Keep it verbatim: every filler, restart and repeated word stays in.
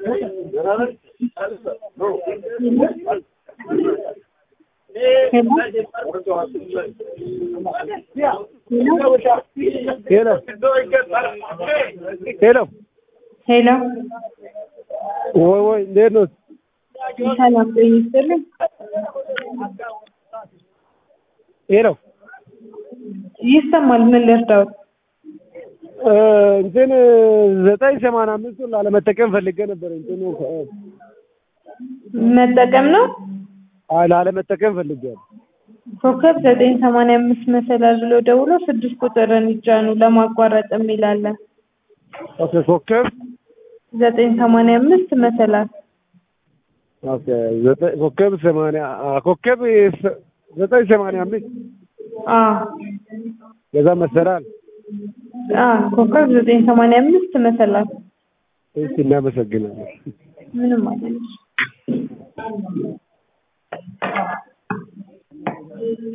Hello. Hello. Hello. Woy woy እንዴት ነው? ሰላም ጤና ይስጥልኝ። ሄሎ ይሰማል። ምን ልርዳዎት? እንትን ዘጠኝ ሰማንያ አምስት ላለመጠቀም ፈልጌ ነበር። እንትኑ መጠቀም ነው? አይ ላለመጠቀም ፈልጌያለሁ። ኮከብ ዘጠኝ ሰማንያ አምስት መሰላል ብሎ ደውሎ ስድስት ቁጥርን ይጫኑ ለማቋረጥ የሚላለ። ኦኬ ኮከብ ዘጠኝ ሰማንያ አምስት መሰላል። ኦኬ ዘጠኝ ኮከብ ሰማንያ ኮከብ ዘጠኝ ሰማንያ አምስት አዎ ከዛ መሰላል። አዎ ኮከብ ዘጠኝ ሰማንያ አምስት መሰላል። እሺ እናመሰግናለን። ምንም አይደለም።